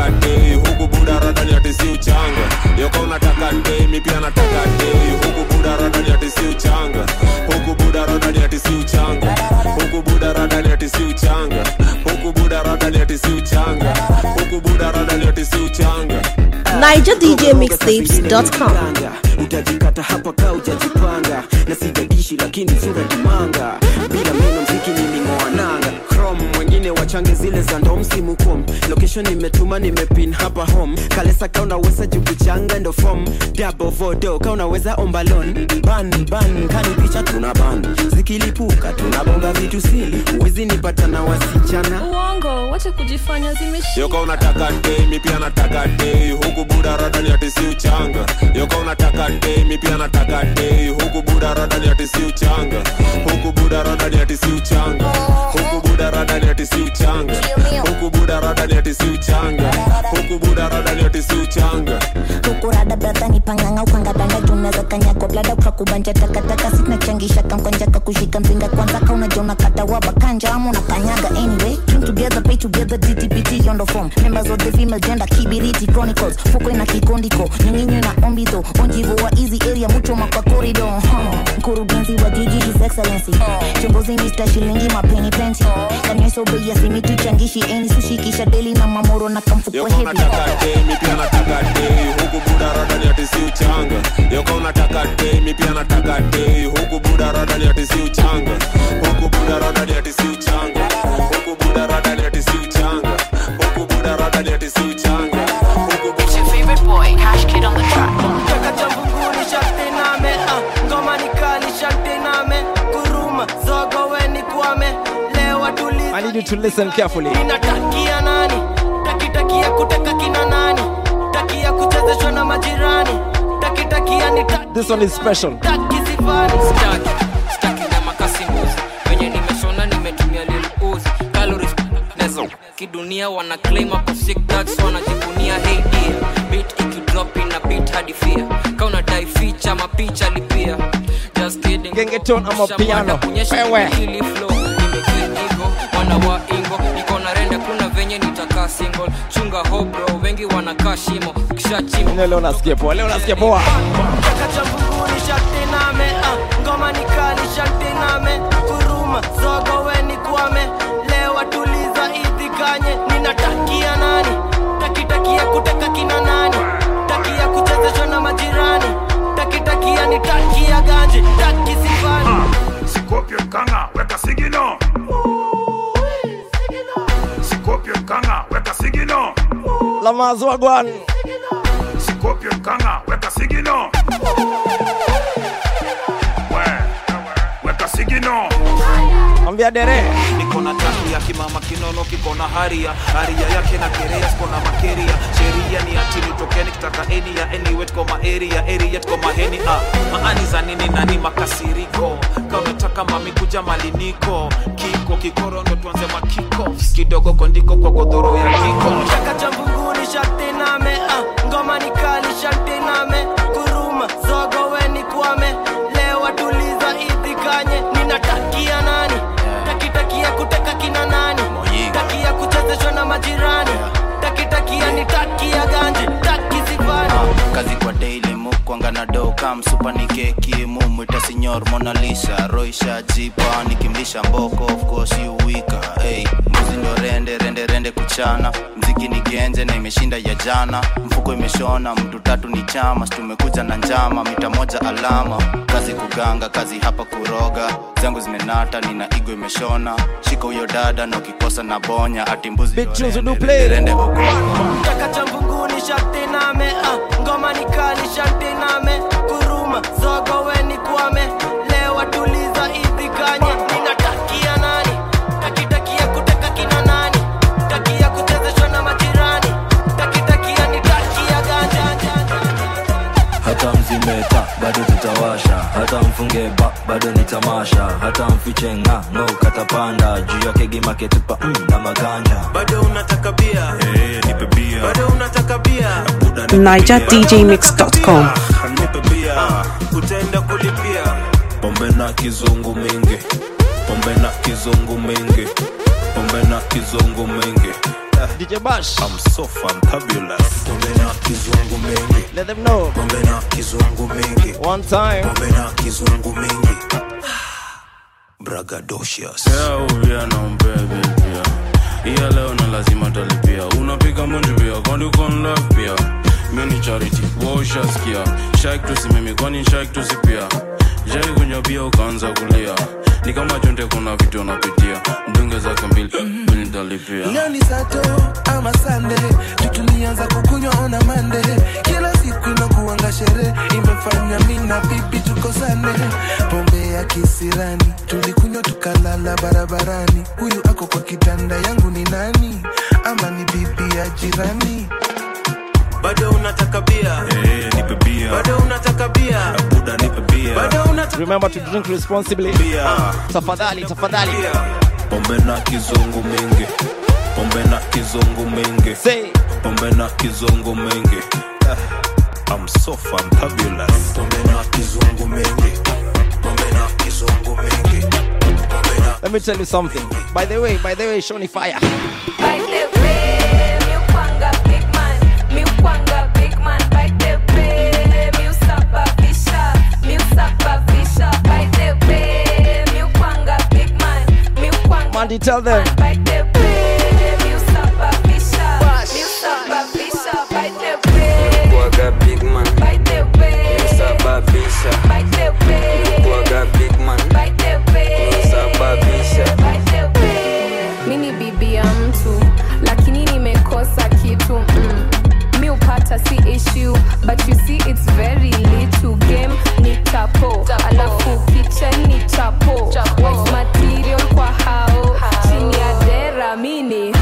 day, huku buda rada ni ati si uchanga. Yoko unataka day, mi pia nataka day, huku buda rada ni ati si uchanga. Huku buda rada ni ati si uchanga. Huku buda rada ni ati si uchanga. Huku buda rada ni ati si uchanga. Huku buda rada ni ati si uchanga. NigerDJMixtapes.com. Utajikata hapa ka ujajipanga, na sijadishi lakini sura kimanga. Bila meno mziki nilingoa nanga. Chrome wengine wachange zile za ndo msimu kom. Location nimetuma nimepin hapa home. Kalesa ka unaweza jukuchanga ndo form. Double vodo ka unaweza ombalon. Ban kani picha tunaban. Zikilipuka tunabonga vitu sili. Uwezi nipata na wasichana uongo, wacha kujifanya zimeshika. Yoko unataka day, mi pia nataka day, huku buda rada ni ati si uchanga. Yoko unataka day, mi pia nataka day, huku buda rada ni ati si uchanga. Huku buda rada ni ati si uchanga. Huku buda rada ni ati si uchanga. Huku buda rada ni ati si uchanga. Huku buda rada ni ati si uchanga. Huku rada brada ni panganga ukanga danga tunaweza kanyako blada ukakubanja takataka sina changisha kamkonja kakushika mpinga kwanza ka unajona kata wabakanja ama unakanyaga anyway. Came together, pay together, DTPT on the form. Members of the female gender, Kibiriti Chronicles. Fuko ina kikondiko, nyinginyo na ombito. Onjivo wa easy area, mucho maka corridor. Kurugenzi wa jiji is excellency. Chumbozi Mr. Shilingi mapeni plenty. Kanyeso beya simitu changishi eni sushi kisha deli na mamoro na kamfuko heavy. Yoko unataka day, mi pia nataka day, huku buda rada ni ati si uchanga. Yoko unataka day, mi pia nataka day, huku buda rada ni ati si uchanga. Huku buda rada ni ati si uchanga. Huku buda rada ni ati si uchanga. Huku buda rada ni ati si uchanga. It's your favorite boy, Cash Kid on the track. Kaka chambunguni shakte name, ngoma nikali shakte name. Kuruma, zogo weni kwame, lewa tuliza. I need you to listen carefully. Ninatakia nani? Takitakia kuteka kina nani? Takia kuchezeshwa na majirani. Takitakia ni taki. This one is special. Taki sifani. Staki na makasimbos. Wenye nimeshona nimetumia lil Uzi. Calories nezo. Kidunia wana claim up sick drugs wanajivunia hey dear. Beat ikidrop in a beat hadi fear. Kauna die feature mapicha lipia. Just kidding. Gengeton ama piano. Wewe. Hili flow. Nimeclean ego. Wana wa ingo. Niko na rende kuna venye nitakaa single. Chunga ho bro. Wengi wanakaa shimo. Kisha chimo. Leo nasikia poa. Leo nasikia poa. Kaka chambunguni shakte name, ngoma nikali shakte name. Kuruma, zogo weni kwame, lewa tuliza idhikanye. Ninatakia nani? Takitakia kuteka kina nani? Takia kuchezeshwa na majirani. Takitakia ni takia ganje, taki sifani. Sikopio mkanga, weka sigino. Sikopio mkanga, weka sigino. La mazwa gwan. Sikopio mkanga, weka sigino. Weka sigino. Ambia dere. Niko na tatu ya kimama kinono kiko na haria. Haria yake na kerea siko na makeria. Sheria ni atili tokeni kitaka eni ya anyway tuko ma area. Area tuko maheni maani za nini nani makasiriko. Kama unataka mami kuja maliniko. Kiko kikoro ndo tuanze makiko. Kidogo kondiko kwa godoro ya kiko. Kaka chambunguni shakte name, ngoma nikali shakte name. Kuruma, zogo weni kwame, lewa tuliza idhikanye. Ninatakia nani? Takitakia kuteka kina nani? Takia kuchezeshwa na majirani. Takitakia ni takia ganje, taki sifani. Kazi kwa daily mukwanga na doka. Msupa ni keki mumwita Signor Mona Lisa. Roisha jipa nikimlisha mboko. Of course you wika. Hey, mbuzi ndo rende kuchana. Mziki ni genje na imeshinda ya jana. Mfuko imeshona, mtu tatu ni chama. Tumekuja na njama, mita moja alama. Kazi kuganga, kazi hapa kuroga. Zangu zimenata, nina ego imeshona. Shika uyo dada, na ukikosa na bonya. Ati mbuzi rende ogoko. Kaka chambunguni shakte name, ngoma nikali shakte name. Kuruma, zogo weni kwame, lewa tuliza idhikanye. Ninatakia nani? Takitakia kuteka kina nani? Takia kuchezeshwa na majirani. Takitakia ni takia ganja. Hata mzimeta, bado tutawasha. Hata mfunge bado ni tamasha. Hata mfiche ng'o katapanda. Juu yake gima ketupa na maganja. Bado unataka bia? Nipe bia. Bado unataka bia? NigerDJMix.com. Nipe bia. Utaenda kulipia. Pombe na kizungu mingi. Pombe na kizungu mingi. Pombe na kizungu mingi. DJ Bash. I'm so fantabulous. Pombe na kizungu mingi. Let them know. Pombe na kizungu mingi. One time. Pombe na kizungu mingi. Bragadocious. Uvia na mbebe pia. Iya leo na lazima talipia. Unapika munju pia, kwani uko on love pia. Mini charity, washa skia. Shake to simemi, kwani shake to sipia. Jai kunywa pia ukaanza kulia. Ni kama chonte kuna vitu unapitia. Mdunge zake mbili, mini talipia. Leo ni Sato ama Sunday, tulianza kukunywa on a Monday. Kila siku inakuanga sherehe, imefanya mimi na bibi tukosane. Pombe ya kisirani, tulikunywa tukalala barabarani. Huyu ako kwa kitanda yangu ni nani? Ama ni bibi ya jirani? Bado unataka bia? Nipe bia. Bado unataka bia? Buda nipe bia. Bado unataka. Remember to drink responsibly. Tafadhali. Pombe na kizungu mingi. Pombe na kizungu mingi. Say. Pombe na kizungu mingi. I'm so fantabulous. Pombe na kizungu mingi. Pombe na kizungu mingi. Let me tell you something. By the way, Shoni Fire. By the way, mi upanga big man. Mi upanga big man. By the way, mi usababisha. By the way, mi upanga big man. Mi upanga. Mandy, tell them. By the way, mi usababisha. By the way. Kuaga big man. By the way. Usababisha. By the way. Kuaga big man. By the way. Usababisha. By the way. Mini bibi ya mtu, lakini nimekosa kitu. Mi upata si issue, but you see it's very little. Game ni chapo, alafu kitchen ni chapo. Wife material kwa hao, chini ya dera mini.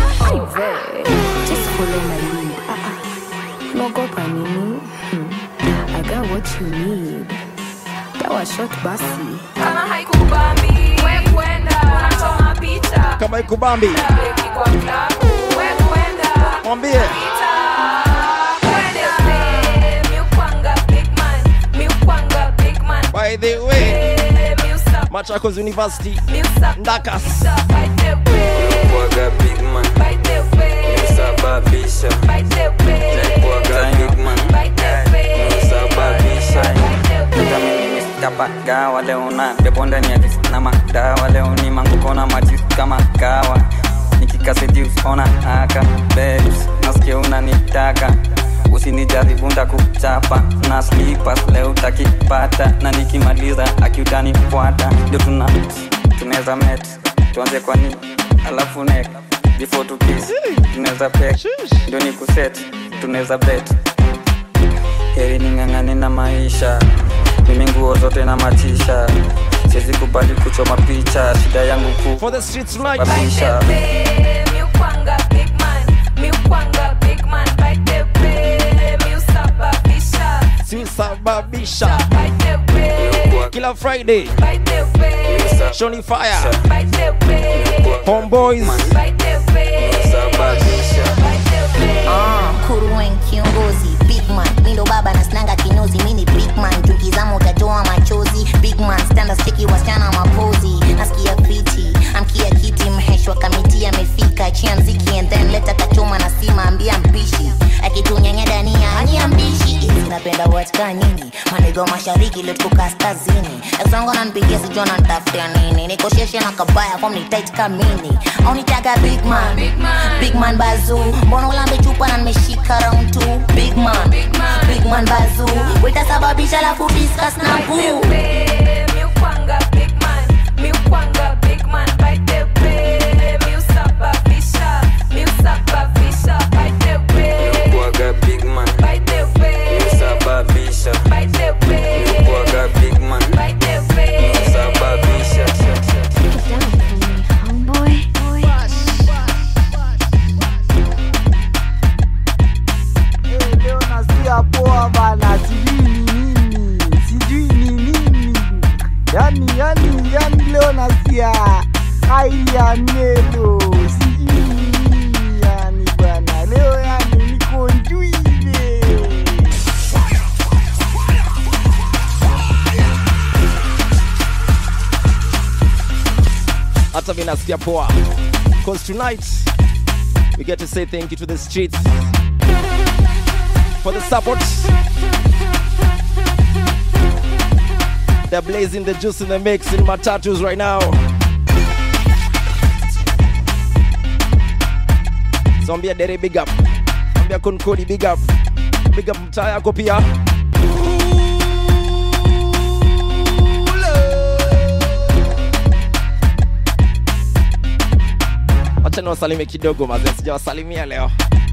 Just follow my lead. Nogopa nini? I got what you need. Dawa shot basi. Kama haikubambi, we kwenda. Unachoma picha. Kama haikubambi, kwa klabu, we kwenda. mwambie. By the way, Machakos University, Ndakas. Kuaga big man. Usababisha. Kuaga big man. Usababisha. Kapa gawa leo na bebo ndani ya disi na madawa. Leo ni manguko na majisi kama kawa. Nikikaseti usona haka babes, nasikia unanitaka. Usinijaribu ndakuchapa na slippers leo utakipata. Na nikimaliza akiutanifuata. Ndio tunaweza met. Tuanze kwa nini? Alafu neck before to kiss. Tunaweza peck. Ndio ni kuset. Tunaweza bet. Heri ning'ang'ane na maisha. Mimi nguo zote na matisha. Siwezi kubali kuchoma picha. Shida yangu ku For the streets tonight. Babisha. Mi upanga big man. Mi upanga big man. By the way, mi usababisha. Si sababisha. By the way. Kila Friday. By the way. Shoni Fire. By the way. Homeboys. By the way. Sababisha. By the way. Kuruwen kiongozi big man, mindo baba na snanga kinyozi. Mini big man, tukizama utatoa machozi. Big man, standards cheki wasichana mapozi. Nasikia fiti, amkia kiti. Mheshwa kamiti amefika. Chia mziki and then leta kachoma na sima. Ambia mpishi, akitunyanya dania hani ambishi. Hizi napenda watika nyingi. Manego mashariki letuko kaskazini. Exongo na npigia sijua na ntafutia nini. Niko sheshe na kabaya form ni tight kamini. Au nitaka big man, big man bazu. Mbono ulambe chupa na nimeshika round 2. Big man bazu. Wetasababisha la discuss na boo. Mi upanga big man. Mi upanga big man. By the way, mi usababisha. By the way. Kuaga big man. By the way. Usababisha. By the way. Kuaga big man. By the way. Usababisha. Leo nasikia poa bana, sijui ni nini. Yani leo nasikia haya nelo, sijui ni nini yani bana. Leo yani niko njuive. Hata mimi nasikia poa. Cause tonight We get to say thank you to the streets for the support. They're blazing the juice in the mix in my tattoos right now. Zombia Dere big up. Zombia Konkodi big up. Big up mtaa yako pia. Acha niwasalimie kidogo mazee, sijawasalimia leo.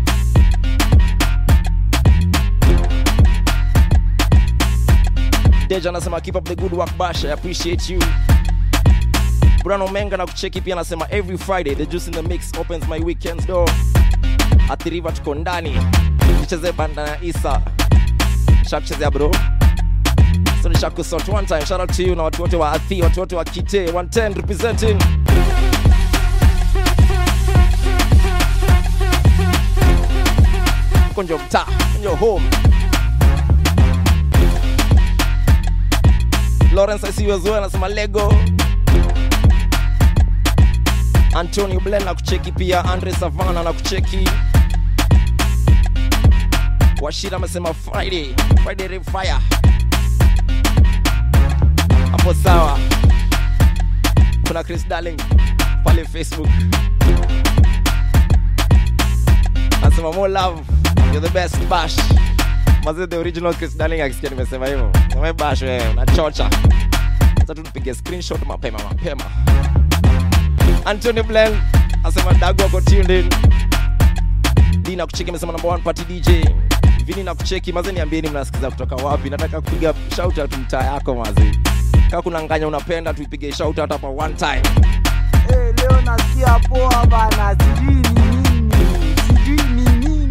Deja anasema keep up the good work Bash, I appreciate you. Bruno Menga na kucheki pia anasema every Friday the juice in the mix opens my weekends door. Atiriva tuko ndani. Nicheze banda na Isa. Shakuchezea bro. So nishakusort one time. Shout out to you na watu wote wa Athi, watu wote wa Kite 110 representing. Konjo mta, konjo home. Lawrence I see you as well, anasema Lego. Antonio Blen na kucheki pia, Andre Savana na kucheki. Washira amesema Friday Rave Fire. Hapo sawa. Kuna Chris Darling pale Facebook. Anasema more love, you're the best Bash. Maze the original Chris Darling akisikia nimesema hivyo. Sema Bash wewe unachocha. Sasa tupige screenshot mapema. Anthony Blen asema Dago wako tuned in. Dina kucheki amesema number 1 party DJ. Vini na kucheki maze niambieni mnasikiza kutoka wapi. Nataka kupiga shout out mtaa yako maze. Kama kuna nganya unapenda tuipige shout out hapa one time. Leo nasikia poa bana, sijui ni nini.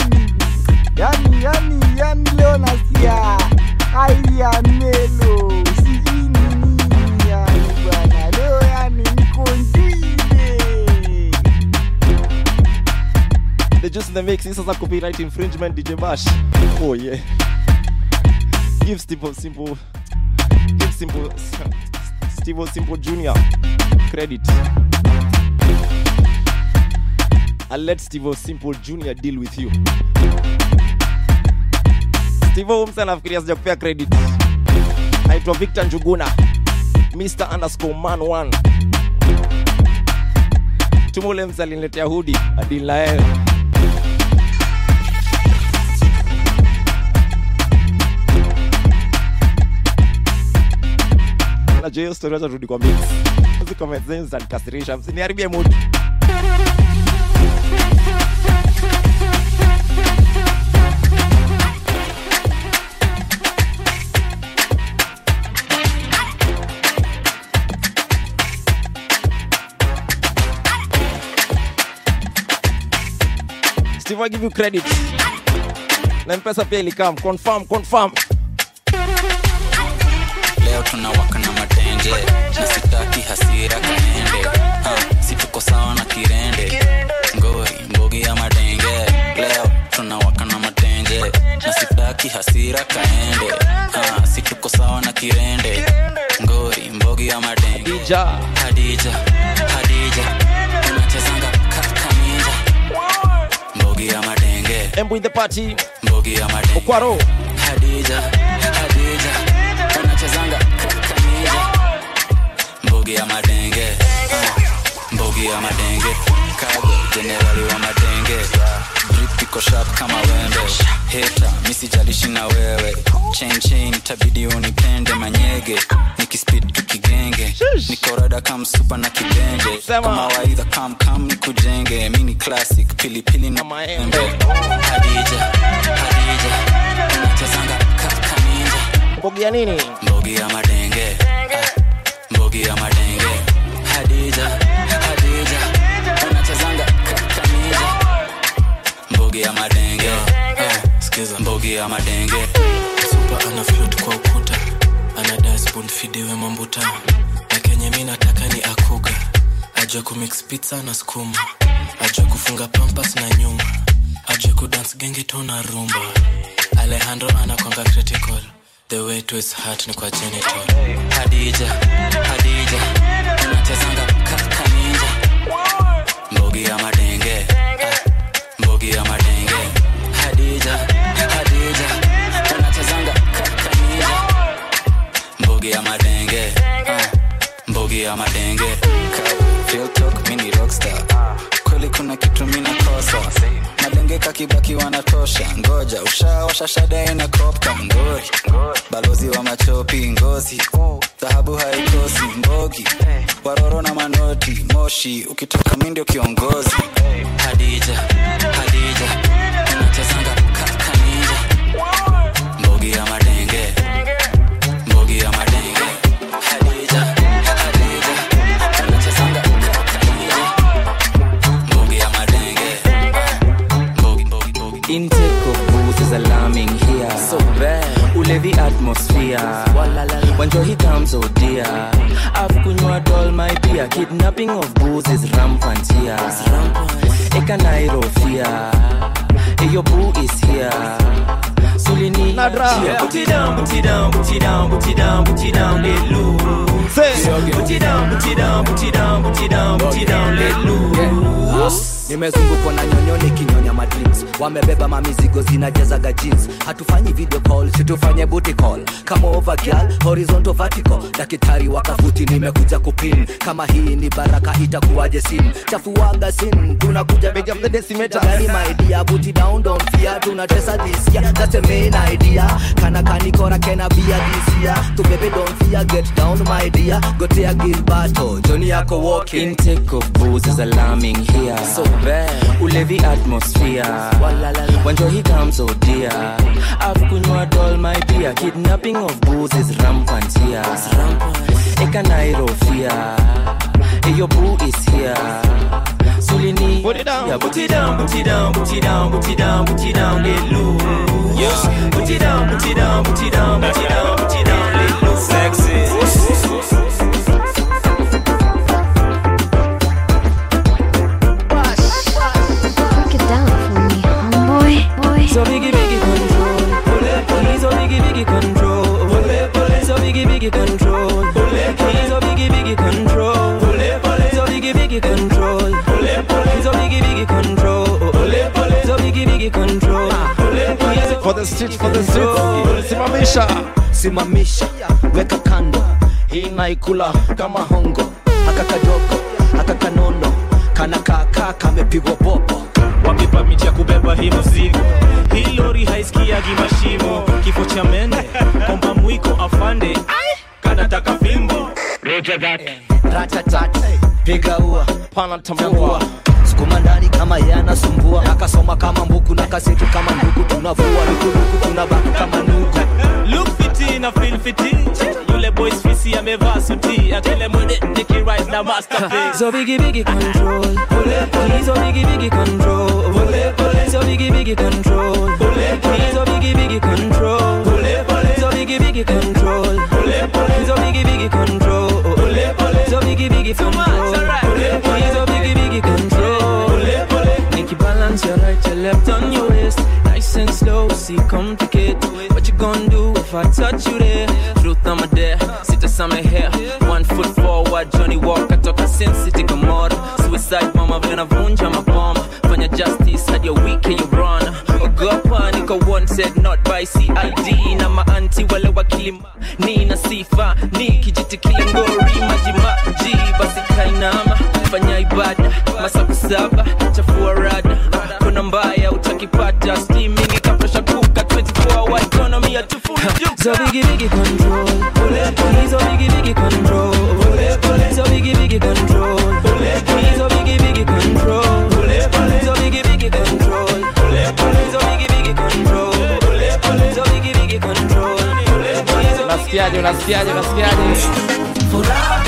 Yani leo nasikia haya melo. Sijui ni nini yani bana. Leo yani niko njide. The juice in the mix is a copyright infringement DJ Bash. Oh yeah. Give Steve Simple Jr. credit. I'll let Steve Simple Jr. deal with you. Steve Umsa nafikiria sijakupea credit. Aitwa Victor Njuguna. Mr_man1. Tumule msa aliniletea hoodie Adilael. Na hiyo story acha turudi kwa mix. Hizi comments zenyu zitanikasirisha, msiniharibie mood. Steve, I give you credit. Na mpesa pia ilikam. Confirm. Leo tunawaka na matenje. Na sitaki hasira kaende. Situko sawa na kirende. Ngori, mbogi ya madenge. Leo tunawaka na matenje. Na sitaki hasira kaende. Situko sawa na kirende. Ngori, mbogi ya madenge. Hadija. Unachezanga kakamija. Mbogi ya madenge. Embu in the party. Mbogi ya madenge. Okwaro. Hadija. Unachezanga kakamija. Mbogi ya madenge. Mbogi ya madenge. Kago, generali wa madenge. Drip iko sharp kama wembe. Hater, misi jalishi na wewe. Chain, tabidi unipende manyege. Nikispeed tukigenge. Nikorada kama super na kibenge. Kama waidha kam nikujenge. Mini classic, pilipili na maembe. Hadija. Unachezanga kakamija. Mbogi ya nini? Mbogi ya madenge. Mbogi ya madenge. Hadija. Unachezanga kakamija. Mbogi ya madenge. Skiza mbogi ya madenge. Super ana float kwa ukuta. Ana dashboard fidewe mambuta. Na kenye mimi nataka ni akuga. Ajua kumix pizza na skuma. Ajua kufunga pampas na nyuma. Ajua kudance genge tona rumba. Alejandro anakwanga critical. The way to his heart ni kwa genital. Hadija. Unachezanga kakamija. Mbogi ya madenge. ya madenge. Real talk, mini rockstar. Kweli kuna kitu mina kosa. Madenge kakibaki wanatosha. Ngoja, ushawasha shada ina crop town ngori. Balozi wa machopi ngozi. Dhahabu haikosi mbogi. Waroro na manoti, moshi. Ukitoka mimi ndio kiongozi. Hadija, Hadija. Unachezanga kaka ninja. Mbogi ya madenge. Mbogi ya madenge. Hadija, Hadija. Unachezanga kaka ninja. Mbogi ya madenge. Intake of booze is alarming here. So bad. Ule the atmosphere. When he comes, oh dear. I've kunywa doll my dear. Kidnapping of booze is rampant here. Eka nairo fear. Hey, your boo is here. Sulini Nadra. Put it down, put it down, put it down, put it down, put it down, let loose. Put it down, put it down, put it down, put it down, put it down, let loose. Nimezungukwa na nyonyoni kinyonya madrinks. Wamebeba mamizigo zinajazaga jeans. Hatufanyi video call, situfanye booty call. Kama over girl, horizontal vertical. Daktari wakafuti nimekuja kupin. Kama hii ni baraka itakuwaje sin. Chafuaga sin, tunakuja big up the decimeter. Gani my idea, booty down, don't fear. Tunatesa this year, that's the main idea. Kana kanikora kena bia this year. To baby don't fear, get down my dear. Gotea Gilberto, Johnny yako walking. Intake of booze is alarming here. So bad. Ule the atmosphere. When he comes, oh dear. I've kunywa doll my dear. Kidnapping of booze is rampant here. Eka nairo fear. Hey, your boo is here. Sulini. Put it down. Yeah, put it down, put it down, put it down, put it down, put it down, let loose. Yeah. Put it down, put it down, put it down, put it down, put it down, let loose. Sexy. So biggie biggie control, he's so biggie biggie control, so biggie biggie control, he's so biggie biggie control, so biggie biggie control, he's so biggie biggie control, so biggie biggie control. For the street, for the street, simamisha, simamisha, weka kando, hii naikula kama hongo, haka kadogo, haka kanono, kana kaka kamepigwa popo. Wakipa miti ya kubeba hii mzigo. Hii lori haisikiagi mashimo. Kifo cha mende, komba mwiko afande. Kanataka fimbo. Roger that. Ratatat, piga ua, pana tambua. Sukuma ndani kama yana sumbua. Nakasoma kama mbuku, nakasitu kama ndugu. Tunavua luku tunabaki kama nuku. Look fiti na feel fiti. Yule boys fisi amevaa suti. Atele mwende niki rise na masterpiece. So biggie biggie control, he's so biggie biggie control, so biggie biggie control, he's so biggie biggie control, so biggie biggie control, he's so biggie biggie control, so biggie biggie control, he's so biggie biggie control. Make you balance your right, your left on your waist, nice and slow. See complicate, what you gonna do if I touch you there? Truth I'm a dare, sit us on my hair. 1 foot forward, Johnny Walker toka Sin City Gomorrah. Suicide mama vina vunja mabomba. Fanya justice hadi your week you run. Ogopa niko wanted not by CID. Na maanti wale wakili Nina sifa nikijiti kile ngori majima G basi kainama fanya ibada masaku 7 chafua rada kuna mbaya utakipata steaming ikapresha kuka 24 hour economy at full juke. So biggie biggie control, he's so biggie biggie control, so biggie biggie control, he's so biggie biggie control, so biggie biggie control, so biggie biggie control, so biggie biggie control. Unasikiaje? Furaha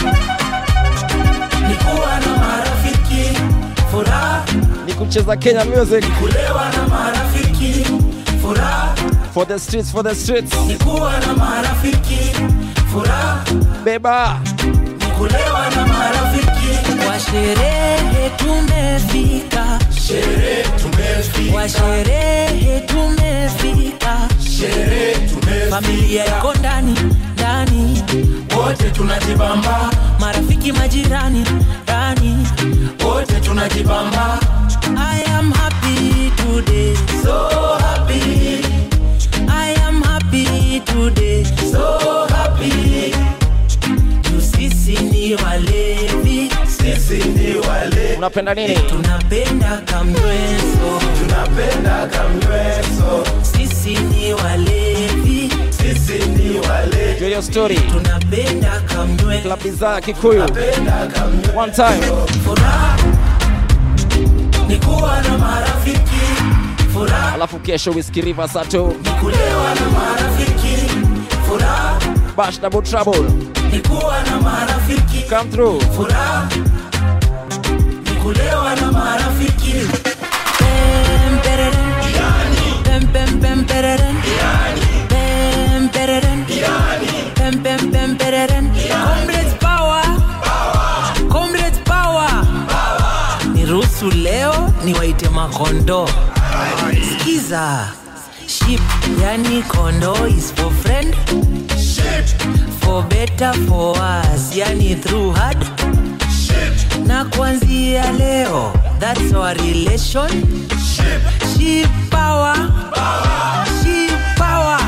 ni kuwa na marafiki, furaha ni kucheza Kenya music, kulewa na marafiki, furaha for the streets, ni kuwa na marafiki, furaha beba ni kulewa na marafiki. Kwa sherehe tumefika, kwa sherehe tumefika, familia iko ndani, wote tunajibamba, marafiki majirani, ndani, wote tunajibamba. I am happy today, so happy. I am happy today, so happy. Tu sisi ni wale Tunapenda nini? Tunapenda kamnyweso. Tunapenda kamnyweso. Sisi ni walevi. Sisi ni walevi. Your story. Tunapenda kamnyweso. Club Desire Kikuyu. One time. Furaha ni kuwa na marafiki. Furaha. Alafu kesho Whiskey River Sato. Ni kulewa na marafiki. Furaha. Bash Double Trouble. Ni kuwa na marafiki. Come through. Furaha. Ni kulewa na marafiki. Pem pem pem pereren. Pem pereren. Pem pem pem pereren. Comrades power. Comrades power. Niruhusu leo niwaite makondo. Skiza. Sheep yani kondo is for friend. For better for us yani through hard. Na kuanzia leo that's our relation. Sheep power. Sheep power.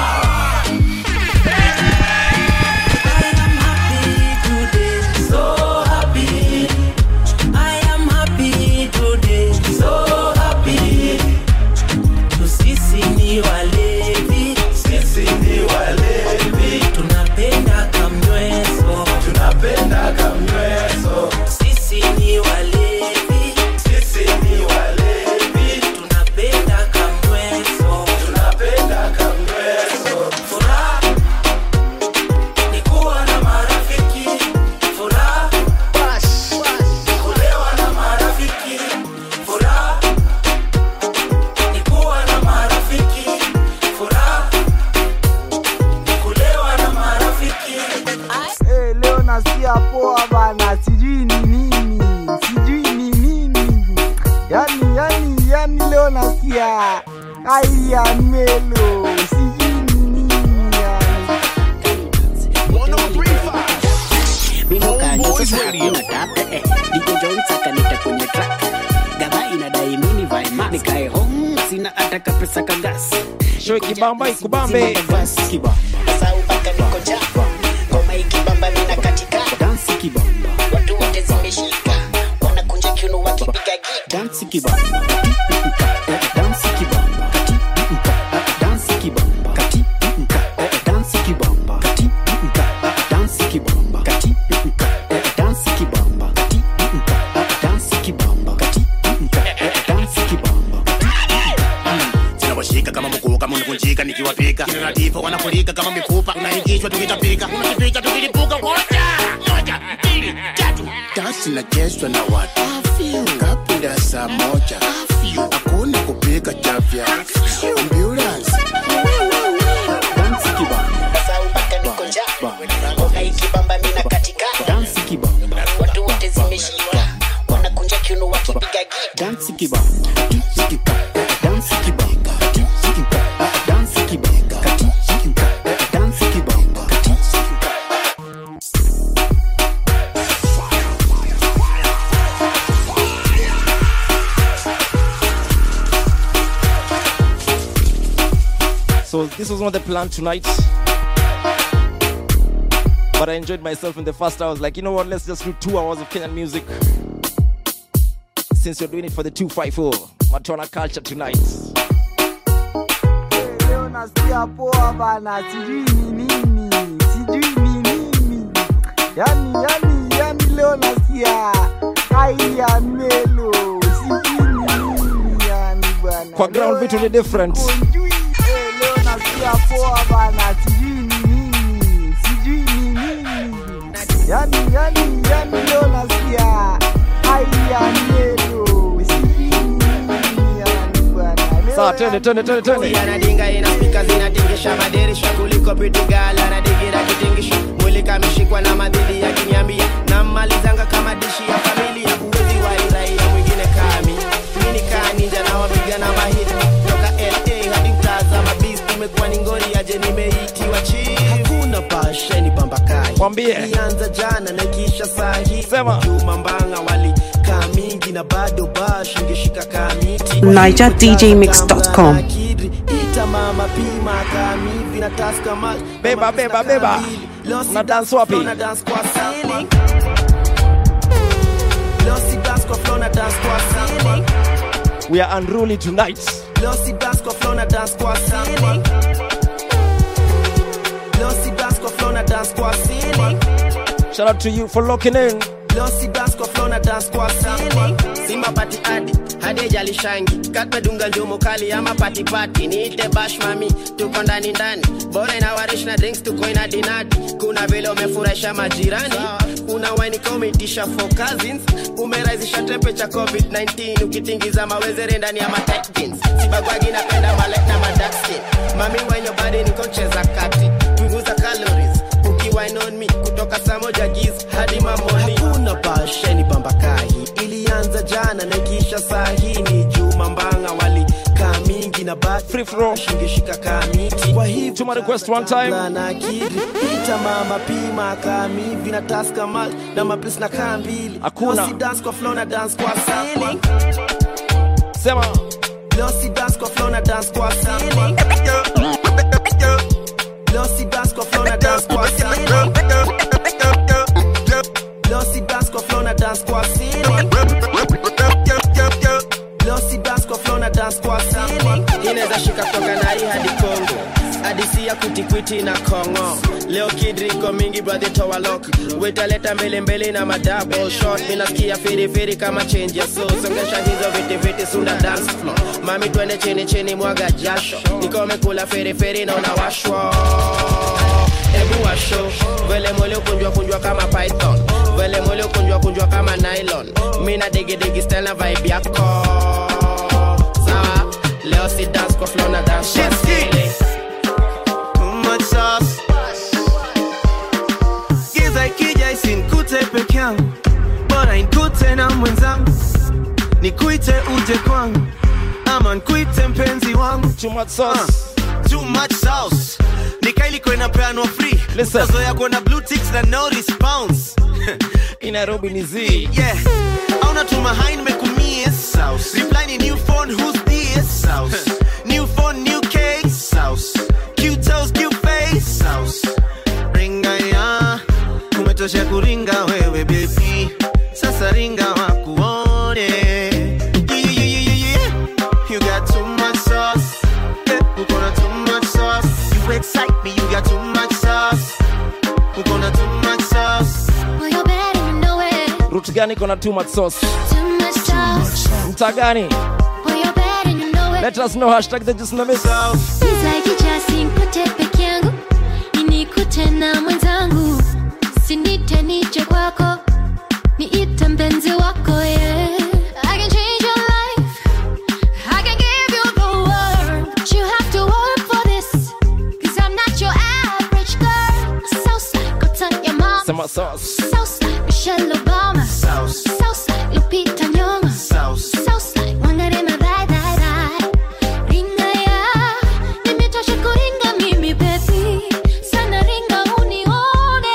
I am happy today, so happy. I am happy today, so happy. Tu sisi ni walevi. Sisi ni walevi. Tunapenda kamnyweso. Tunapenda kamnyweso. Sisi ni walevi. Sisi ni walevi. Tunapenda kamnyweso. Tunapenda kamnyweso. Furaha ni kuwa na marafiki. Furaha ni kulewa na marafiki. Furaha ni kuwa na marafiki. Furaha ni kulewa na marafiki. Leo nasikia poa bana, sijui ni nini, sijui ni nini. Yani leo nasikia haya melo, sijui ni nini yani. Homeboys Radio. DJ Jones akanita kwenye track. Gaba inadai mini vaima. Nikae home sina ataka pesa kagas. Show kibamba ikubambe. Kibamba. Sasa upaka niko jaba. Ngoma ikibamba mina katika. Dance kibamba. Watu wote zimeshika. Wanakunja kiuno wakipiga gita. Dance kibamba. Dance kibamba. Dance kibamba. Dance kibamba. Dance kibamba. Dance kibamba. Dance kibamba. Dance kibamba. Sinawashika kama mkuu kama unavunjika nikiwapika. Kina natifa wanafurika kama mifupa. Unaingishwa tukitapika. Unakipita tukilipuka moja. Moja, mbili, tatu. Dance inachezwa na watu. Kabla saa moja. Hakuna kupika chafya. Ambulance. Dance kibamba. Sasa upaka niko jaba. Ngoma ikibamba mina katika. Dance kibamba. Watu wote zimeshika. Wanakunja kiuno wakipiga gita. Dance kibamba. Dance kibamba. Dance kibamba. Dance kibamba. So this was not the plan tonight, but I enjoyed myself in the first hour. I was like, you know what, let's just do 2 hours of Kenyan music, since you're doing it for the 254 Matona culture tonight. Leo nasikia poa bana, sijui ni nini, sijui ni nini. Yani leo nasikia haya melo, sijui ni nini yani bana. Kwa ground vitu ni different. Leo nasikia poa bana, sijui ni nini, sijui ni nini. Yani leo nasikia haya melo, sijui ni nini yani bana. Sawa, twende. Anadinga ina speakers inatingisha madirisha kuliko pitu gala anadigira kitingisha mwili kameshikwa na madhidi ya kinyambia na malizanga kama dishi ya familia uwezi wa raia mwingine kami mini kaa ninja na wapiga na mahidi toka LA hadi mtazama beast imekuwa ni ngori aje nimeitiwa chini hakuna pasheni pambakai mwambie nianza jana na kisha saa hii sema Juma Mbanga wali kamingi na bado bash ngeshika kamiti NigerDJMix.com Ita mama pima kamivi na taska mal Beba Una dance wapi? Una dance kwa ceiling Losi dance kwa floor dance kwa ceiling. We are unruly tonight. Losi dance kwa flow na dance kwa ceiling. Losi dance kwa flow na dance kwa ceiling. Shout out to you for locking in. Losi dance kwa flow na dance kwa ceiling. Simba party hadi jali shangi. Katme dunga njumu kali ama party party. Niite bash mami, tuko ndani ndani. Bora na warish na drinks tuko ina dinadi. Kuna vile umefurahisha majirani. Una wine commitisha for cousins. Umerahisisha temperature COVID-19. Ukitingiza mawezere ndani ya tight jeans. Sibagwagi napenda malek na dark skin. Mami when your body niko cheza kati. Punguza calories. Wine on me kutoka saa moja giz hadi mamoni. Hakuna basheni bambakahi. Ilianza jana na ikisha sahi. Ni Juma Mbanga wali kamingi na bati free flow shingishika kamiti. Kwa hivi tuma request one time na kidi ita mama pima kami vina taska mal na maplis na kambili. Hakuna Losi dance kwa flow na dance kwa ceiling. Sema Losi dance kwa flow na dance kwa ceiling. Losi dance kwa flow na dance kwa ceiling. Losi dance kwa flow na dance kwa ceiling. Losi dance kwa flow na dance kwa ceiling. Inaweza shika toka na hii hadi Kongo. Adisi ya kutikwiti na Kongo. Leo kidriko mingi brother toa lock. Weta leta mbele na madouble shot. Minasikia firi kama change ya so. Songesha hizo viti sunda dance floor. Mami twende chini mwaga jasho. Niko mekula firi na unawashwa. Ebu washo. Vele mwele kunjwa kama python. Vele mwele kunjwa kama nylon. Mina digi style na vibe yako. Sawa. Leo si dance kwa flow na dance kwa ceiling. Much sauce. Giza ikija isinkute peke yangu. Bora inkute na mwenzangu. Nikuite uje kwangu. Ama nikuite mpenzi wangu. Too much sauce. Too much sauce. Nikaili kwena peanwa free. Nazo ya kwena blue ticks na no response. In Nairobi ni Z. Yeah. Auna tuma hai nimekumie sauce. Reply ni new phone, who's this? Sauce. New phone, new cake. Sauce. Cute toes, cute face. Sauce. Ringa ya. Kumetosha kuringa wewe baby. Sasa ringa wakuone. Yeah. You got too much sauce. Yeah. Uko na too much sauce. You excite me, you got too much sauce. Uko na too much sauce. Well, you're better, you know it. Root gani kona too much sauce? Too much sauce. Mta gani? Well, you're better, you know it. Let us know hashtag the just limit. Giza ikija sinkute peke yangu. Inikute na mwenzangu. Sinite nije kwako. Niite mpenzi wako, yeah. I can change your life. I can give you the world. But you have to work for this. Cause I'm not your average girl. Sauce like Cotton, your mom. Sema sauce. Sauce like Michelle Obama. Sauce. Sauce like Lupita Nyong'o. Sauce. Sauce like Wangarema Rai. Ringa ya. Nimetosha kuringa mimi baby. Sana ringa unione.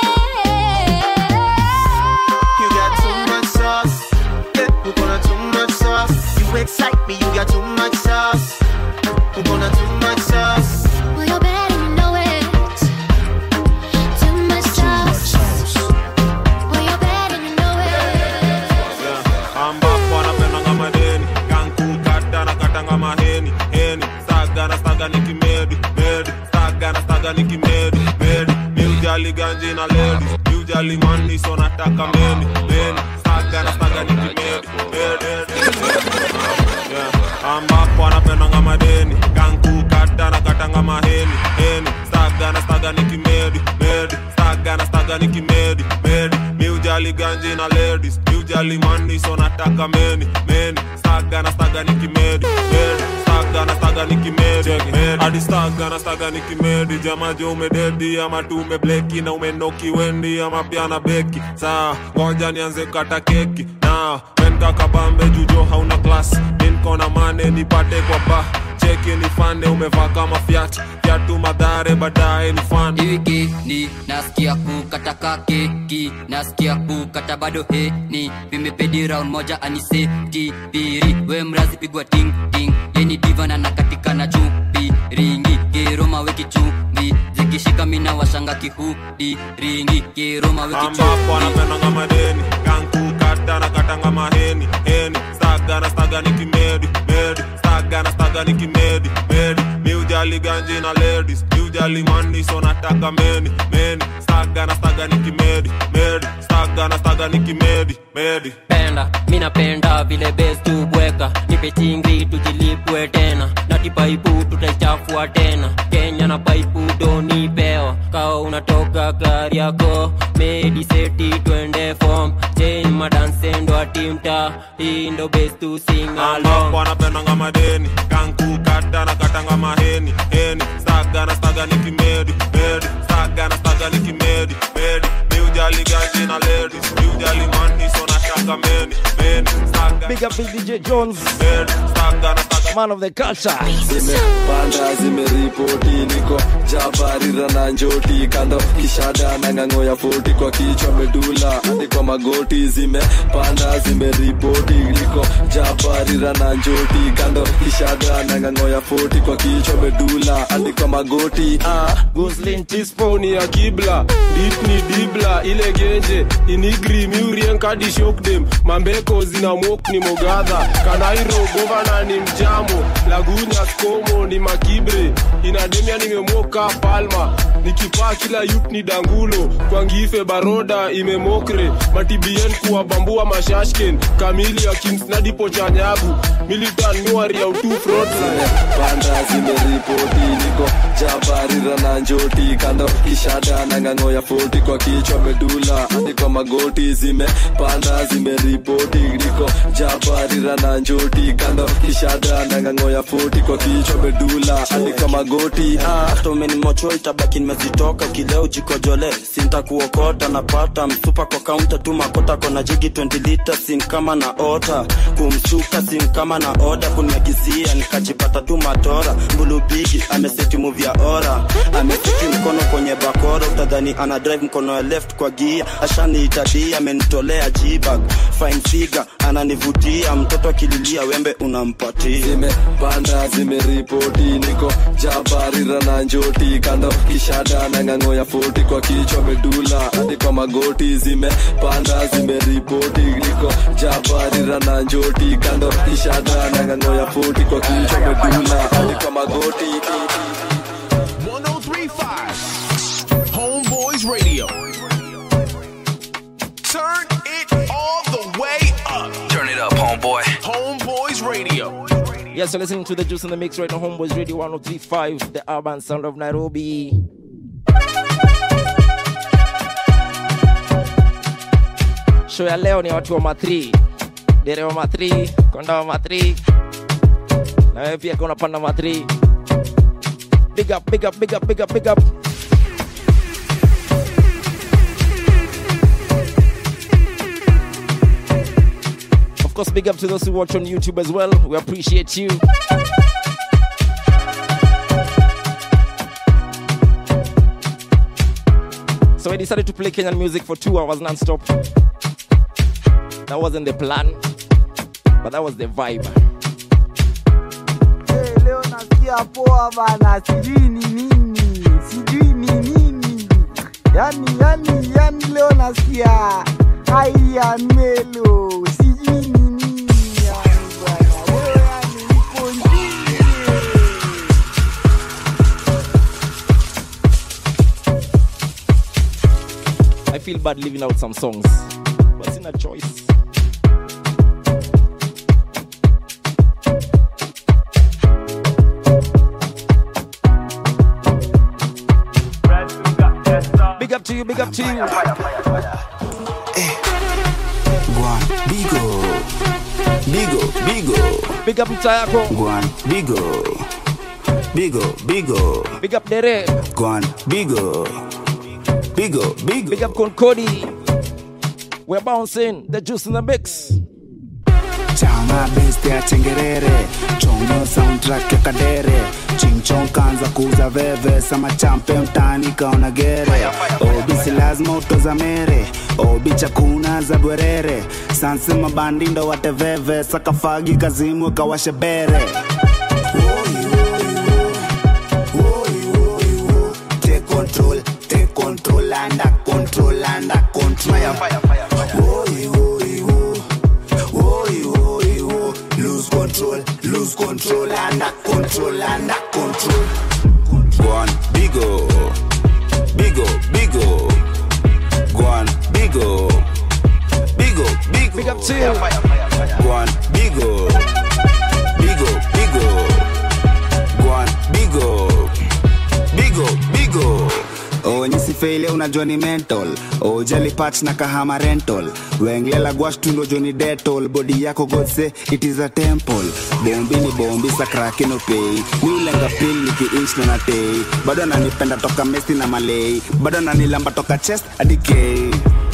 You got too much sauce. Yeah, uko na too much sauce. You excite me, you got too much sauce. Uko na too much sauce. Well, you're better, you know it. Too much sauce. Well, you're better, you know it. Ambapo anapenda madeni kanku kata nga maheni heni staga nikimedi staga nikimedi miujali ganji na ladies miujali mani so nataka meni staga nikimedi ambapo anapenda madeni kanku kata nga maheni heni staga nikimedi staga nikimedi miujali ganji na ladies miujali mani so nataka meni staga nikimedi staga nikimedi hadi staga nikimedi jamajo umededi ama tu umebleki na umenoki wendi ama pia na beki saa ngoja nianze kata keki na penka kabambe jujo hauna class ninkona mane nipate kwa ba cheki nifande umevaa kama fiatu madhare baadaye ni fan hivi ni nasikia kukata keki nasikia kukata bado ni vimepedi round moja anise tibiri we mrazi pigwa ting ting yeni diva na nakatika na chupi ringi kiroma weki chupi zikishika mina washanga kihudi ringi kiroma weki chupi ambapo anapenda madeni kanku kukata na katanga maheni heni staga na staga nikimedi medi staga nikimedi medi mi ujali ganji na ladies mi ujali money so nataka meni staga na staga nikimedi medi staga nikimedi medi penda mina penda vile best tubweka nipe chingri tujilipwe tena na tipaipu tutaichafua tena Kenya na paipu doni pewa kao unatoka gari yako medi seti twende form change madanse ndo atimta hii ndo best to sing along bwana penda ngama deni kanku kata na katanga maheni heni staga nikimedi medi staga nikimedi medi mi ujali ganji na ladies mi ujali money so nataka meni staga big up DJ Jones staga man of the culture panda zimeripoti niko jabarira na njoti kando kishada na ngango ya 40 kwa kichwa medula hadi kwa magoti zimepanda zimeripoti niko jabarira na njoti kando kishada na ngango ya 40 kwa kichwa medula hadi kwa magoti Goslin tisponi ya kibla ditni dibla ile genje inigri miurien kadi shock them mambeko zina mok ni mogadha kanairo governor ni mjamo lagunya skomo ni makibre inademia nimemoka palma nikipaa kila youth ni dangulo kwa ngife baroda imemokre matibien kuwa bambua mashashken kamili ya kimsnadi pochanyabu militan nuari ya utu frontline panda zimeripoti niko jabarira na njoti kando kishada na ngango ya 40 kwa kichwa medula hadi kwa magoti zimepanda zimeripoti niko jabarira na njoti kando kishada na ngango ya 40 kwa kichwa medula hadi kwa magoti hata umenimocho itabaki nimezitoka kileo jikojole sintakuokota napata msupa kwa kaunta tu makota kona jigi 20 lita sin kama na ota kumsuka sin kama na oda kuniagizia nikajipata tu matora mbulubigi ameseti move ya ora ameseti mkono kwenye bakora utadhani ana drive mkono ya left kwa gia ashani itadia amenitolea jibag fine figure ananivutia mtoto akililia wembe unampatia zimepanda zimeripoti niko jabarira na njoti kando kishada na ngango ya 40 kwa kichwa medula hadi kwa magoti zimepanda zimeripoti niko jabarira na njoti kando kishada na ngango ya 40 kwa kichwa medula hadi kwa magoti 103.5 Homeboys Radio. Turn it all the way up. Turn it up, homeboy. Homeboys Radio. Yes, you're listening to the Juice in the Mix right now, Homeboys Radio 103.5, the urban sound of Nairobi. Show ya leo ni watu wa matri. Dere wa matri, konda wa matri. Na wewe pia kuna panda matri. Big up, big up, big up, big up, big up. Of course, big up to those who watch on YouTube as well. We appreciate you. So I decided to play Kenyan music for 2 hours non-stop. That wasn't the plan, but that was the vibe. Hey, leo nasikia poa bana, sijui ni nini. Yani leo nasikia haya melo, sijui ni nini yani bana. Leo yani nipo njini. I feel bad leaving out some songs, but it's not a choice. Big up to you, big up to you. Guan, bigo. Big up mta yako. Guan, bigo. Big up Dere. Guan, bigo. Big up Concodi. We're bouncing the Juice in the Mix. Chama best ya chengerere, chongo soundtrack ya kadere, chingchong kanza kuza veve, sama champe mtani kaona gere, obi si lazima utoza mere, obi chakuna za bwerere, sansi mabandi ndo wateveve, sakafagi kazimu kawashe bere. Take control, under control. Fire. under control, under control. Go on, bigo, bigo, bigo. Go on, bigo, bigo, bigo. Big up to you. Go on, bigo, bigo, bigo. Go on, bigo, bigo, bigo. Oh, nisi failure unajua ni mental. Oh, jelly patch na kahama rental. Wenglela gwash tundo joni detol. Body yako God say it is a temple. Bombi ni bombi sa krake no pay. Ni ulenga pill niki inch na natei. Bado nanipenda toka mesti na malay. Bado nanilamba toka chest hadi K.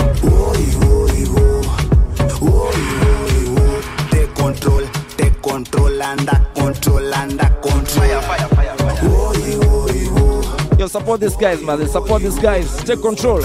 Take control, take control, under control, under control. Yo, support these guys, man. Support these guys. Take control.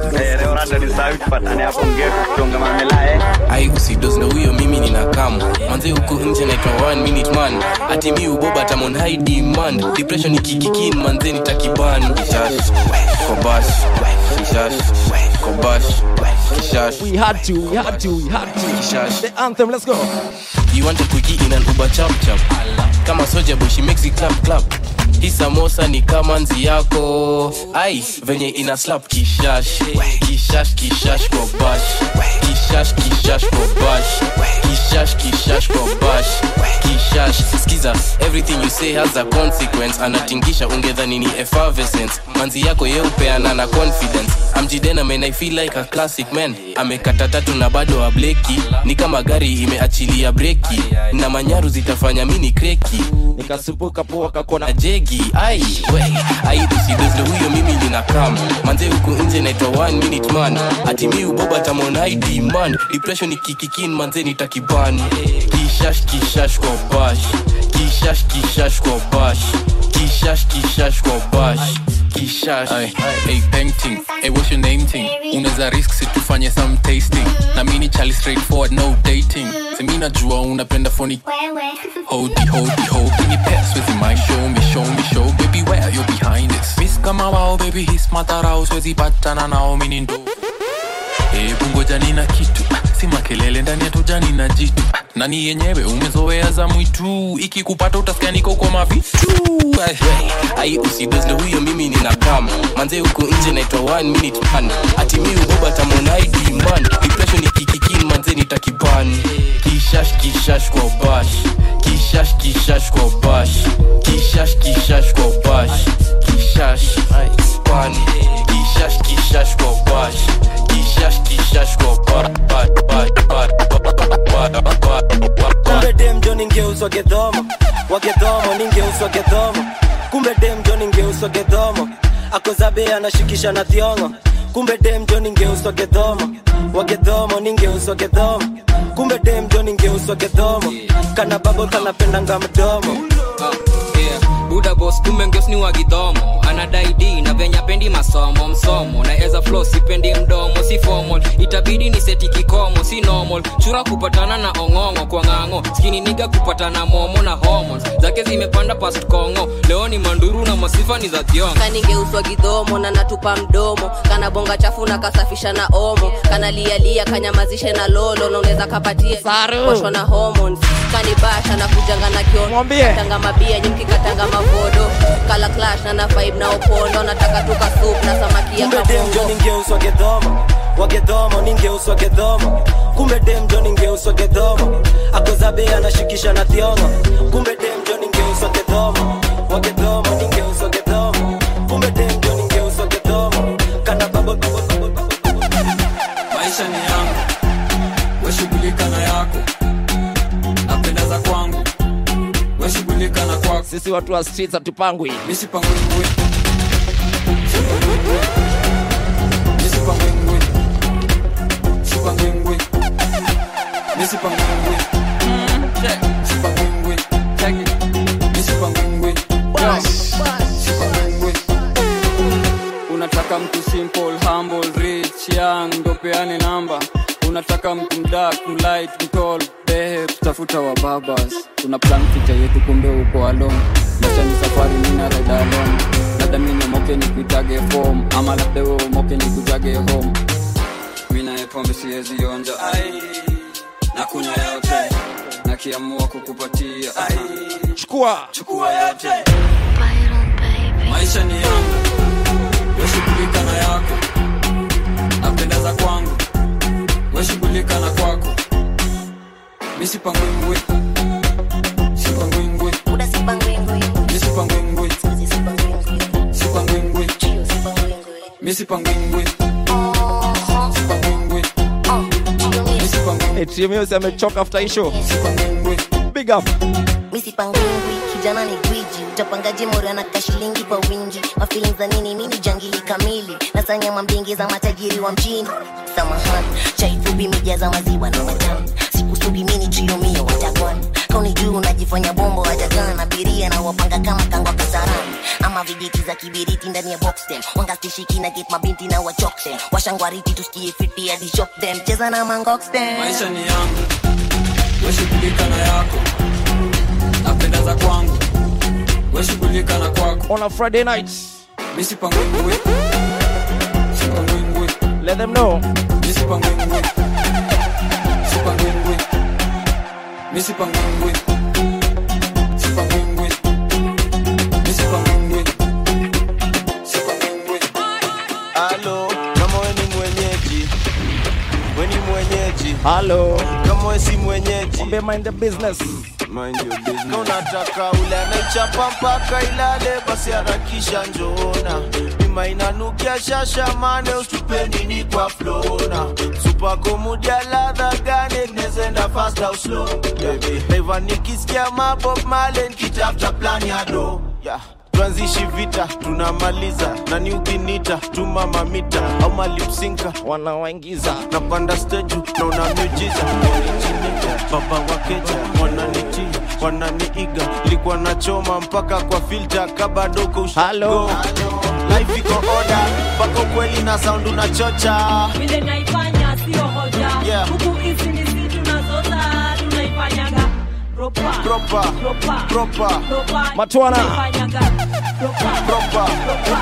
Ai usidos na huyo mimi ninakamu. Manze huku nje naitwa 1 minute man. Ati mi uboba tamon high demand. Depression ikikikin manze nitakibani. Kishash, kobash, kishash, kobash, kishash. We had to. Kishash. The anthem, let's go. You want a quickie in an Uber chap chap. Kama soja boy she makes it clap clap. Hii samosa ni kama nzi yako. Ai, venye ina slap kishash. Kishash, kishash kwa bash. Kishash, kishash kwa bash. Kishash, kishash kwa bash. Kishash, skiza, everything you say has a consequence. Anatingisha ungedhani ni effervescence. Manzi yako yeupeana na confidence. Amjidena man, I feel like a classic man. Amekata tatu na bado wa bleki. Ni kama gari imeachilia breki. Na manyaru zitafanya mini kreki. Nikasupuka poa kakona jegi. Ai, usidozo huyo mimi ninakam. Manze huku nje naitwa 1 minute man. Ati mi uboba tamon high demand. Depression ikikikin manze nitakibani. Kishash, kishash kwa bash. Kishash, kishash kwa bash. Kishash, kishash kwa bash. Kishash. Hey, painting. Hey, what's your name thing? Unaweza risk si tufanye some tasting. Na mini chali straightforward, no dating. Semi najua unapenda phony. Hodi. Can you pass with my show me, baby, where you're behind this. Miss kama wao, baby, his matarao, swezi patana nao minindo. Bungoja nina kitu, si makelele ndani ya tujani na jitu. Nani yenyewe umezoea za mwitu, ikikupata utasikia niko kwa mavitu. Ai usidozo huyo mimi ninakam. Manze huku nje naitwa 1 minute man. Ati mi uboba tamon high demand. Depression ikikikin manze nitakibani. Kishash, kishash kwa bash. Kishash, kishash kwa bash. Kishash, kishash kwa bash. Kishash, pani. Kishash, kishash kwa bash. Kishash, kishash kwa bash. Kumbe dem jo ningeuswa gedhomo. Wagedhomo ningeuswa gedhomo. Kumbe dem jo ningeuswa gedhomo. Akozabe anashikisha na thiongo. Kumbe dem jo ningeuswa gedhomo. Wagedhomo ningeuswa gedhomo. Kumbe dem jo ningeuswa gedhomo. Kana babo kana pendanga mdomo. Buda boss kumbe ngeus ni wagidhomo. Anadai D na venya pendi masomo msomo. Na eza flow sipendi mdomo si formal. Itabidi ni seti kikomo si normal. Chura kupatana na ongongo kwa ngango. Skinny nigga kupatana momo na hormones. Zake zimepanda past kongo. Leo ni manduru na masifa ni za thiongo. Kaningeuswa gidhomo na natupa mdomo. Kana bonga chafu na kasafisha na omo. Kana lia kanyamazishe na lolo. Na unaweza kapatia koshwa na hormones. Kanibasha na kujanga na kiono. Katanga mabia nyimki katanga mavodo. Kala clash na vibe na opondo. Nataka tuka soup na samaki ya kabongo. Kumbe dem jo ningeuswa gedhomo. Wagedhomo ningeuswa gedhomo. Kumbe dem jo ningeuswa gedhomo. Akozabe anashikisha na thiongo. Kumbe dem jo ningeuswa gedhomo. Wagedhomo ningeuswa gedhomo. Kumbe dem jo ningeuswa gedhomo. Kana babo. Maisha ni yangu, weshughulika na yako. Napenda za kwangu, weshughulika na kwako. Sisi watu wa streets hatupangwi. Misipangwi. Unataka mtu simple, humble, rich, young, ndo peane namba. Unataka mtu mdark, light, tall, babe, tafuta wa babas. Tuna plan future yetu kumbe uko alone. Maisha ni safari nina ride alone. Labda mimi moke ni kuitage form, ama labda wewe moke ni kujage home. Mimi na pombe siwezi onja, ai. Na kunywa yote. nakiamua kukupatia. Chukua yote. Maisha ni yangu, weshughulika na yako. Napendeza kwangu, weshughulika na kwako. Misipangwingwi, sipangwingwi, misipangwingwi, sipangwingwi, misipangwingwi. Etiemio amechoka after hii show. Big up. Misipangwingwi, kijana ni gwiji. Utapangaje mora na kashilingi kwa wingi. Mafeelings za nini mini jangili kamili. Nasanya mambingi za matajiri wa mjini. Samahani, chai fupi mijaza maziwa na matamu. Sikusugi mini trio mio watakwan. Kauni juu unajifanya bombo hajagana. Abiria na wapanga kama kangwa kasarani. Ama vidiki za kibiriti ndani ya box them. Wanga stishiki na get mabinti na wachok them. Washangwariti tusikie fiti hadi shock them. Cheza na mangox them. Maisha ni yangu, weshughulika na yako. Napendeza kwangu, weshughulika na kwako. On a Friday night, misipangwingwi, sipangwingwi. Let them know. Misipangwingwi, sipangwingwi, misipangwingwi, sipangwingwi, misipangwingwi, sipangwingwi. Halo, kama wewe ni mwenyeji, wewe ni mwenyeji. Halo, kama wewe si mwenyeji, ombe mind the business. Mind your business. Kama unataka ule anachapa mpaka ilale, basi harakisha njona. Mima inanukia shasha mane, ustupe nini kwa flona. Super komudia ladha gane, nezenda fast au slow. Naiva nikisikia mabob male, nikitafuta plan ya do. Tuanzishi vita, tunamaliza. Nani ukinita, tuma mamita au malipsinka, wanawaingiza. Napanda stage, na unamiujiza. Baba wakeja, wananiti, wananiiga. Likuwa nachoma mpaka kwa filter, kabadoko ushigo. Halo, life iko order, pako kweli na sound unachocha. Vile naifanya sio hoja. Huku hizi ni si tunazota, tunaifanyaga proper. Matwana. Proper.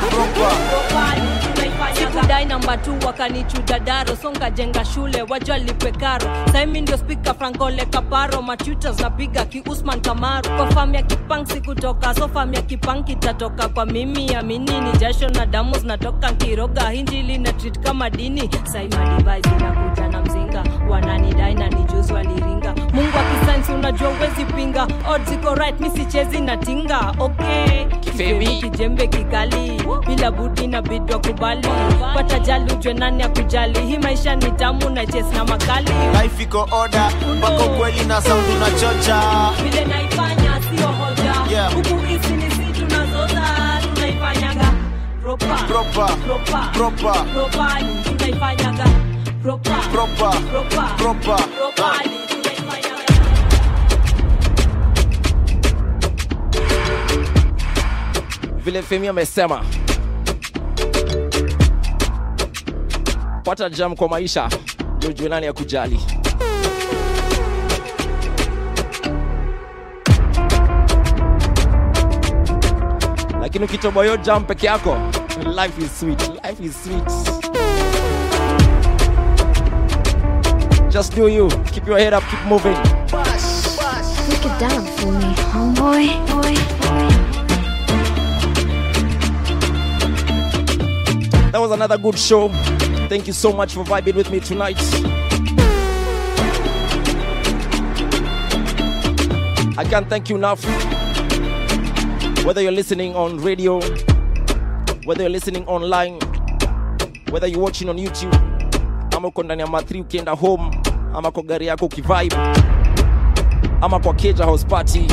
Sikudai namba 2 wakanichuja daro. Songa jenga shule wajua lipe karo. Saimi ndio speaker Frankole Kaparo. Matutas napiga ki Usman Kamaru. Kwa fam ya kipang sikutoka, so fam ya kipang kitatoka kwa mimi. Amini ni jasho na damu zinatoka kiroga. Hinjili na treat kama dini. Saima device inakuja na mzinga. Wananidai na nijuzi waliringa. Mungu akisansi unajua uwezi pinga. Odds ziko right, misi chezi na tinga. Okay, kifemi kijembe kikali. Bila budi na bidwa kubali. Pata jali ujwe nani ya kujali. Hii maisha ni tamu na chesi na makali. Life iko order, pako kweli na sound unachocha. Vile naifanya sio hoja. Huku hizi ni si tunazota, tunaifanyaga proper. Tunaifanyaga proper. Vile Femi amesema, pata jam kwa maisha, ndio jua nani ya kujali. Lakini ukitoboa hiyo jam peke yako, life is sweet. Just do you. Keep your head up, keep moving. Break it down for me, homeboy. That was another good show. Thank you so much for vibing with me tonight. I can't thank you enough. Whether you're listening on radio, whether you're listening online, whether you're watching on YouTube, ama uko ndani ya matri ukienda home, ama kwa gari yako ukivibe, ama kwa keja house party.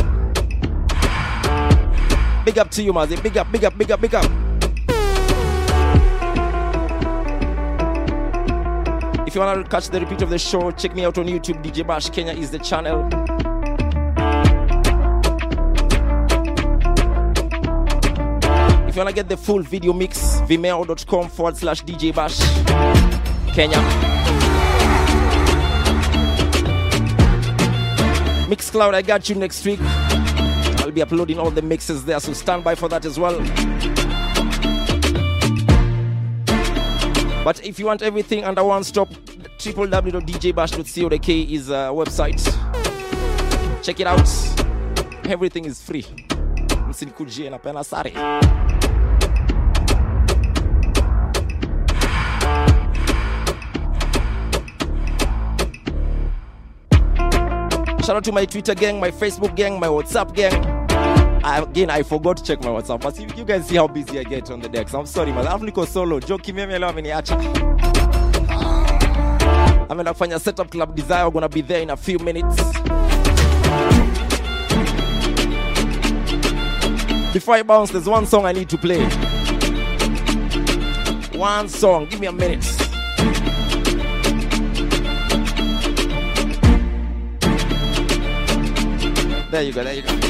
Big up to you, mazi. Big up. If you want to catch the repeat of the show, check me out on YouTube. DJ Bash Kenya is the channel. If you want to get the full video mix, vimeo.com/DJ Bash Kenya. Mixcloud, I got you next week. I'll be uploading all the mixes there, so stand by for that as well. But if you want everything under one stop, www.djbash.co.k is a website. Check it out. Everything is free. Msinikujie na pena sare. Shout out to my Twitter gang, my Facebook gang, my WhatsApp gang. I forgot to check my WhatsApp. But you guys see how busy I get on the decks. I'm sorry, man. I'm Nico Solo. Joki meme leo ameniacha. I'm gonna find a setup club Desire. We're gonna be there in a few minutes. Before I bounce, there's one song I need to play. One song. Give me a minute. There you go, there you go.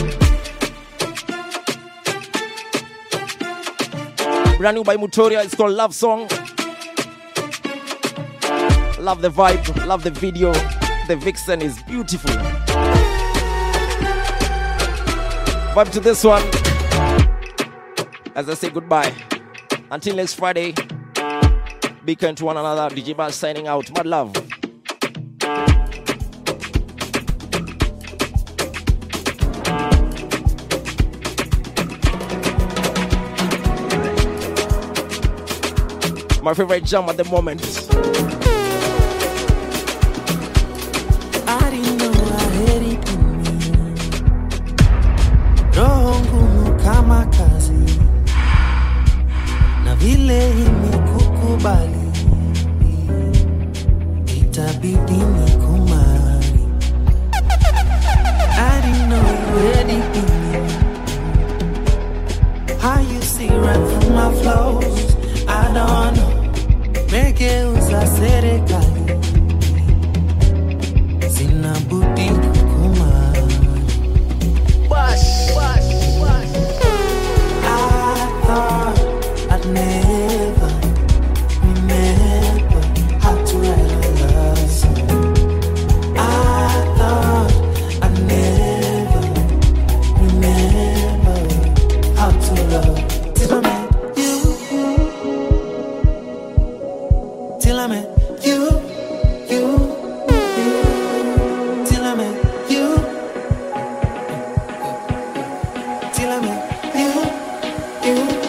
Brand new by Mutoria, it's called Love Song. Love the vibe, love the video. The vixen is beautiful. Vibe to this one. As I say goodbye. Until next Friday. Be kind to one another. DJ Bash signing out. Mad love. My favorite jam at the moment. I didn't know I had it in me. Roho ngumu kama kazi, na vile imekukubali, itabidi nikumari. I didn't know you had it in me. How you see right through my flows, I don't know. Megeuza serikali, sina budi kukumari. I thought I'd never remember how to write a love song. I thought I'd never remember how to love. Till I met you. Till I met you. Till I met you. Till I met you.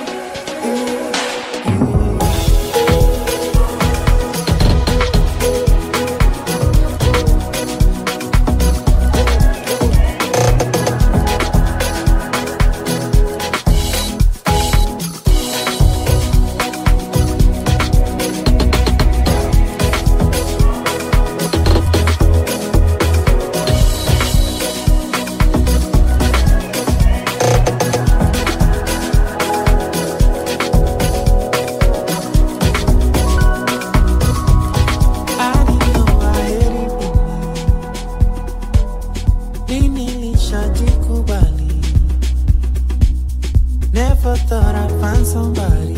Never thought I'd find somebody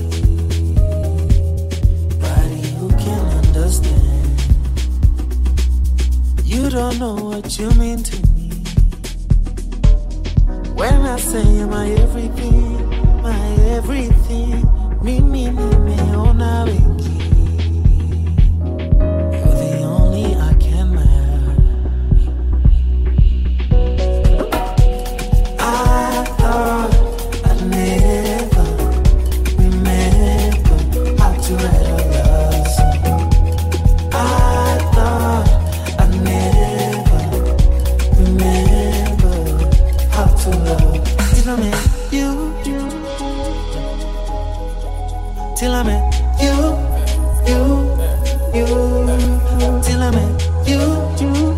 who can understand. You don't know what you mean to me. When I say you're my everything, mimi nimeona wengi. You're the only I can marry. I thought I'd never remember how to write a love song. I thought I'd never remember how to love. Till I met you. Till I met you. Till I met you.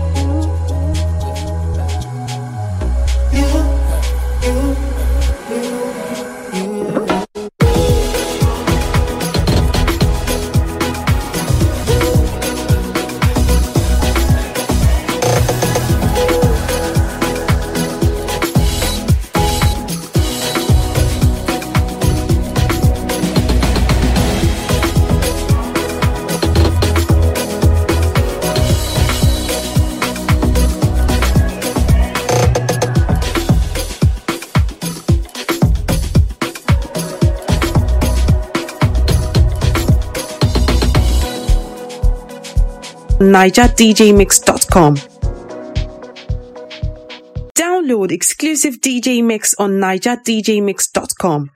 NigerDJMix.com. Download exclusive DJ mix on NigerDJMix.com.